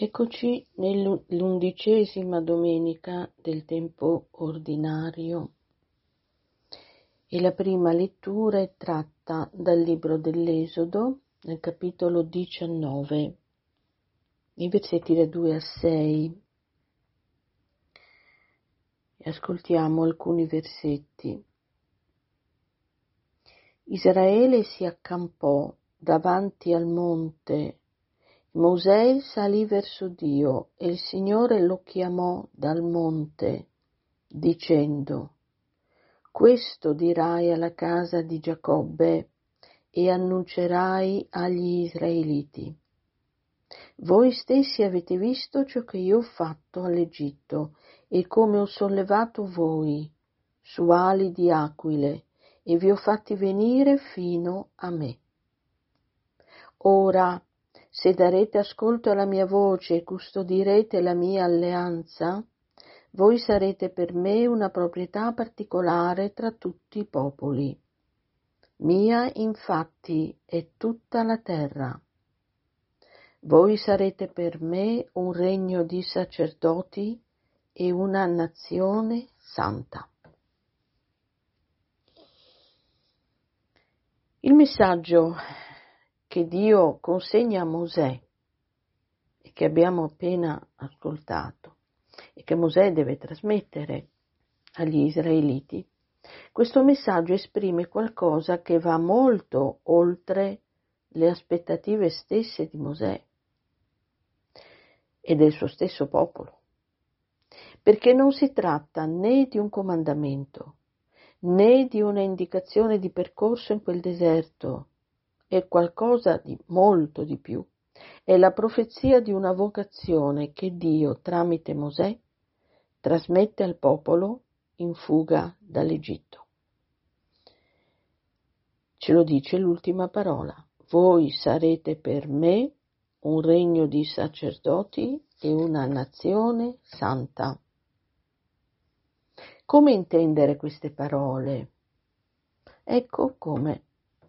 Eccoci nell'11ª domenica del tempo ordinario e la prima lettura è tratta dal libro dell'Esodo, nel capitolo 19, i versetti da 2 a 6. E ascoltiamo alcuni versetti. Israele si accampò davanti al monte. Mosè salì verso Dio e il Signore lo chiamò dal monte, dicendo: Questo dirai alla casa di Giacobbe e annuncerai agli Israeliti. Voi stessi avete visto ciò che io ho fatto all'Egitto e come ho sollevato voi su ali di aquile e vi ho fatti venire fino a me. Ora, se darete ascolto alla mia voce e custodirete la mia alleanza, voi sarete per me una proprietà particolare tra tutti i popoli. Mia, infatti, è tutta la terra. Voi sarete per me un regno di sacerdoti e una nazione santa. Il messaggio che Dio consegna a Mosè e che abbiamo appena ascoltato e che Mosè deve trasmettere agli Israeliti, questo messaggio esprime qualcosa che va molto oltre le aspettative stesse di Mosè e del suo stesso popolo, perché non si tratta né di un comandamento né di una indicazione di percorso in quel deserto, è qualcosa di molto di più. È la profezia di una vocazione che Dio, tramite Mosè, trasmette al popolo in fuga dall'Egitto. Ce lo dice l'ultima parola: voi sarete per me un regno di sacerdoti e una nazione santa. Come intendere queste parole? Ecco come.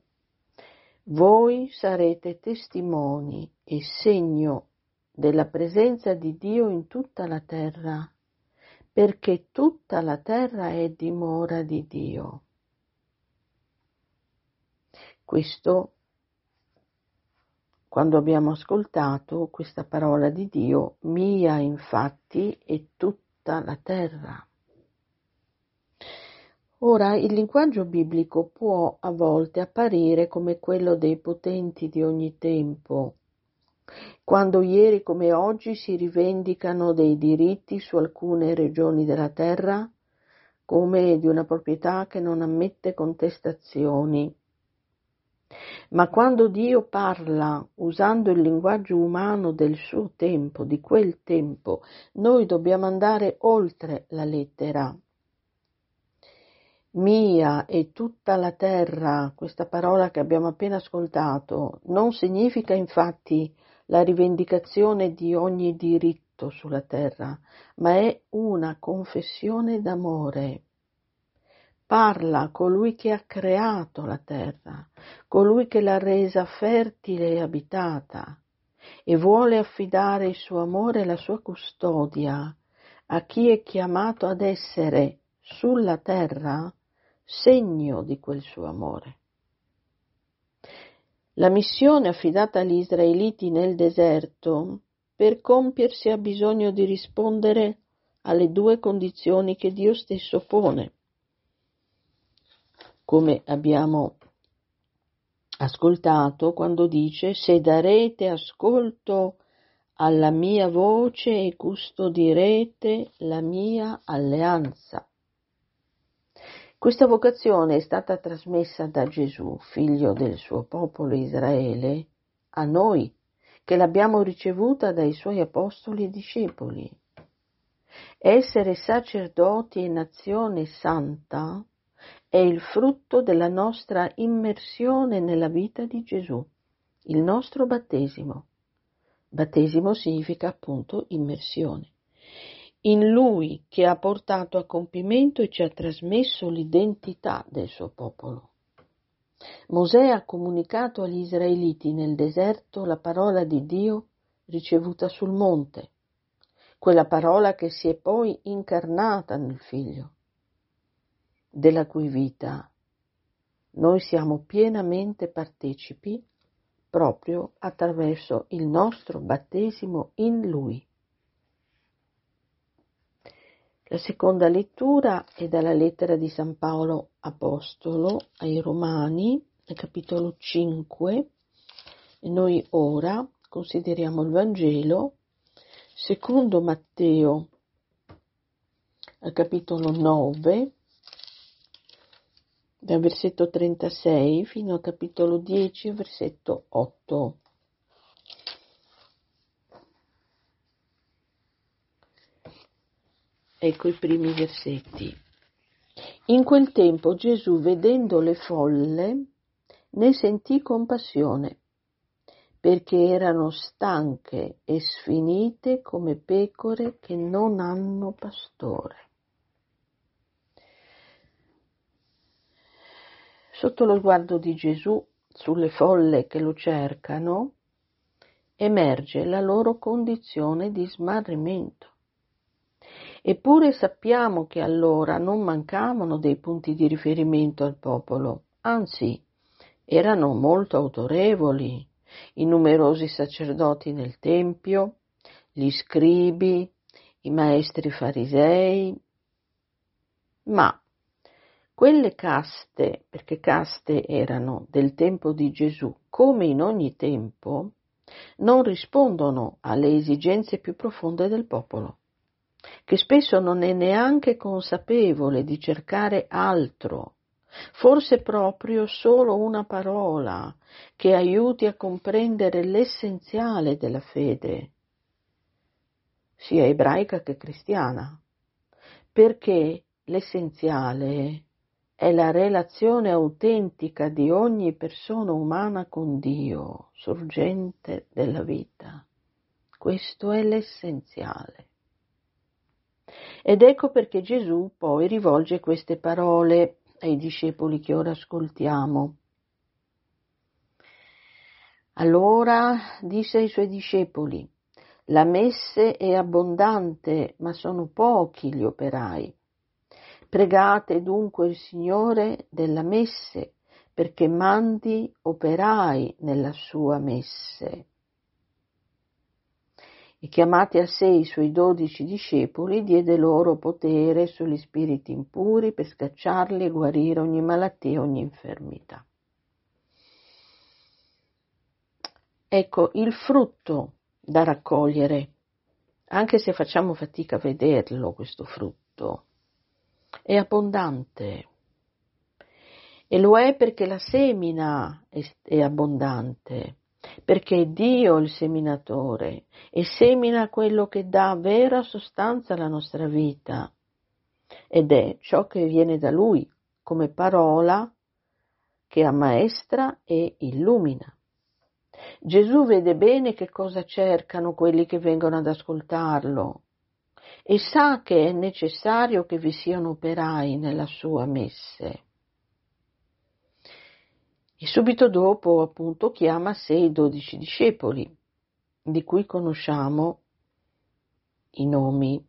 Voi sarete testimoni e segno della presenza di Dio in tutta la terra, perché tutta la terra è dimora di Dio. Questo, quando abbiamo ascoltato questa parola di Dio, mia infatti è tutta la terra. Ora, il linguaggio biblico può a volte apparire come quello dei potenti di ogni tempo, quando ieri come oggi si rivendicano dei diritti su alcune regioni della terra, come di una proprietà che non ammette contestazioni. Ma quando Dio parla usando il linguaggio umano del suo tempo, di quel tempo, noi dobbiamo andare oltre la lettera. Mia e tutta la terra, questa parola che abbiamo appena ascoltato, non significa infatti la rivendicazione di ogni diritto sulla terra, ma è una confessione d'amore. Parla colui che ha creato la terra, colui che l'ha resa fertile e abitata, e vuole affidare il suo amore e la sua custodia a chi è chiamato ad essere sulla terra segno di quel suo amore. La missione affidata agli Israeliti nel deserto, per compiersi, ha bisogno di rispondere alle due condizioni che Dio stesso pone. Come abbiamo ascoltato quando dice: se darete ascolto alla mia voce e custodirete la mia alleanza. Questa vocazione è stata trasmessa da Gesù, figlio del suo popolo Israele, a noi, che l'abbiamo ricevuta dai suoi apostoli e discepoli. Essere sacerdoti e nazione santa è il frutto della nostra immersione nella vita di Gesù, il nostro battesimo. Battesimo significa appunto immersione. In Lui che ha portato a compimento e ci ha trasmesso l'identità del suo popolo. Mosè ha comunicato agli Israeliti nel deserto la parola di Dio ricevuta sul monte, quella parola che si è poi incarnata nel Figlio, della cui vita noi siamo pienamente partecipi proprio attraverso il nostro battesimo in Lui. La seconda lettura è dalla lettera di San Paolo Apostolo ai Romani, al capitolo 5, e noi ora consideriamo il Vangelo secondo Matteo, al capitolo 9, dal versetto 36 fino al capitolo 10, versetto 8. Ecco i primi versetti. In quel tempo Gesù, vedendo le folle, ne sentì compassione, perché erano stanche e sfinite come pecore che non hanno pastore. Sotto lo sguardo di Gesù sulle folle che lo cercano, emerge la loro condizione di smarrimento. Eppure sappiamo che allora non mancavano dei punti di riferimento al popolo, anzi, erano molto autorevoli i numerosi sacerdoti nel Tempio, gli scribi, i maestri farisei, ma quelle caste, perché caste erano del tempo di Gesù, come in ogni tempo, non rispondono alle esigenze più profonde del popolo, che spesso non è neanche consapevole di cercare altro, forse proprio solo una parola che aiuti a comprendere l'essenziale della fede, sia ebraica che cristiana, perché l'essenziale è la relazione autentica di ogni persona umana con Dio, sorgente della vita. Questo è l'essenziale. Ed ecco perché Gesù poi rivolge queste parole ai discepoli che ora ascoltiamo. Allora disse ai suoi discepoli: la messe è abbondante, ma sono pochi gli operai. Pregate dunque il Signore della messe, perché mandi operai nella sua messe. E chiamati a sé i suoi 12 discepoli, diede loro potere sugli spiriti impuri per scacciarli e guarire ogni malattia e ogni infermità. Ecco il frutto da raccogliere, anche se facciamo fatica a vederlo, questo frutto, è abbondante. E lo è perché la semina è abbondante, perché è Dio il seminatore e semina quello che dà vera sostanza alla nostra vita, ed è ciò che viene da Lui come parola che ammaestra e illumina. Gesù vede bene che cosa cercano quelli che vengono ad ascoltarlo e sa che è necessario che vi siano operai nella sua messe. E subito dopo, appunto, chiama a sé i 12 discepoli, di cui conosciamo i nomi.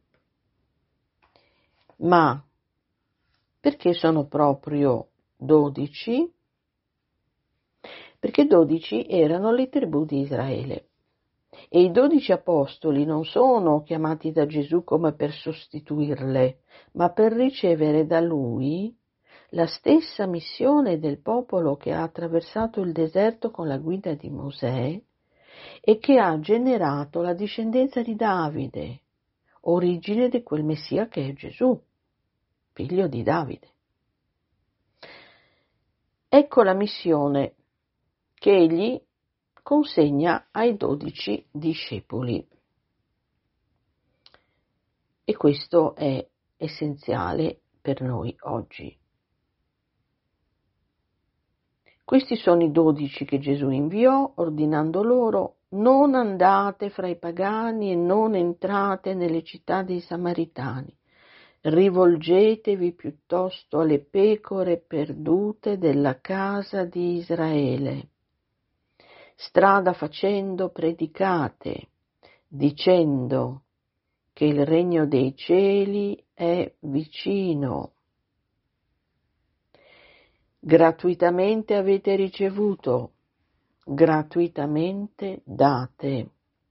Ma perché sono proprio 12? Perché 12 erano le tribù di Israele. E i 12 apostoli non sono chiamati da Gesù come per sostituirle, ma per ricevere da Lui la stessa missione del popolo che ha attraversato il deserto con la guida di Mosè e che ha generato la discendenza di Davide, origine di quel Messia che è Gesù, figlio di Davide. Ecco la missione che egli consegna ai 12 discepoli. E questo è essenziale per noi oggi. Questi sono i 12 che Gesù inviò, ordinando loro: non andate fra i pagani e non entrate nelle città dei Samaritani, rivolgetevi piuttosto alle pecore perdute della casa di Israele. strada facendo predicate, dicendo che il regno dei cieli è vicino. Gratuitamente avete ricevuto, gratuitamente date.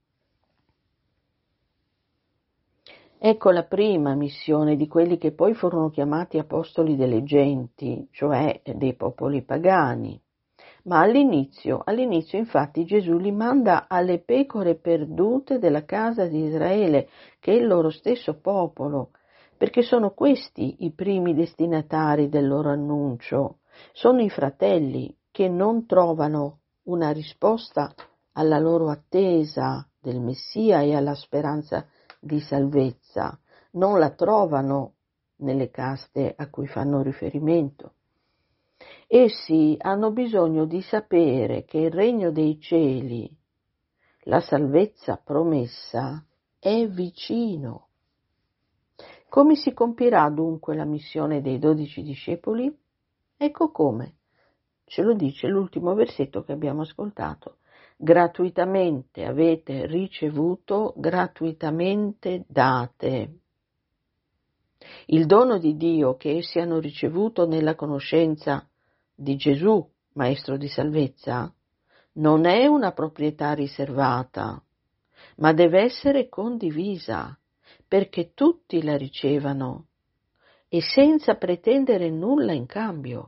Ecco la prima missione di quelli che poi furono chiamati apostoli delle genti, cioè dei popoli pagani. Ma all'inizio infatti Gesù li manda alle pecore perdute della casa di Israele, che è il loro stesso popolo, perché sono questi i primi destinatari del loro annuncio, sono i fratelli che non trovano una risposta alla loro attesa del Messia e alla speranza di salvezza, non la trovano nelle caste a cui fanno riferimento. Essi hanno bisogno di sapere che il regno dei cieli, la salvezza promessa, è vicino. Come si compirà dunque la missione dei 12 discepoli? Ecco come. Ce lo dice l'ultimo versetto che abbiamo ascoltato. Gratuitamente avete ricevuto, gratuitamente date. Il dono di Dio che essi hanno ricevuto nella conoscenza di Gesù, Maestro di salvezza, non è una proprietà riservata, ma deve essere condivisa, perché tutti la ricevano e senza pretendere nulla in cambio.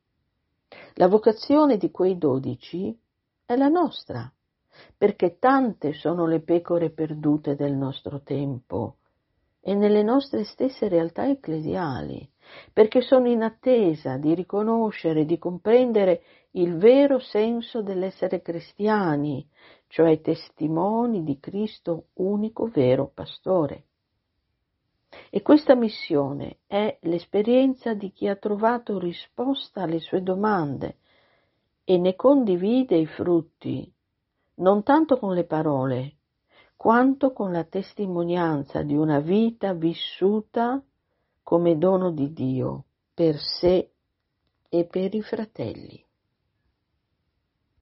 La vocazione di quei 12 è la nostra, perché tante sono le pecore perdute del nostro tempo e nelle nostre stesse realtà ecclesiali, perché sono in attesa di riconoscere, di comprendere il vero senso dell'essere cristiani, cioè testimoni di Cristo unico vero pastore. E questa missione è l'esperienza di chi ha trovato risposta alle sue domande e ne condivide i frutti, non tanto con le parole, quanto con la testimonianza di una vita vissuta come dono di Dio per sé e per i fratelli.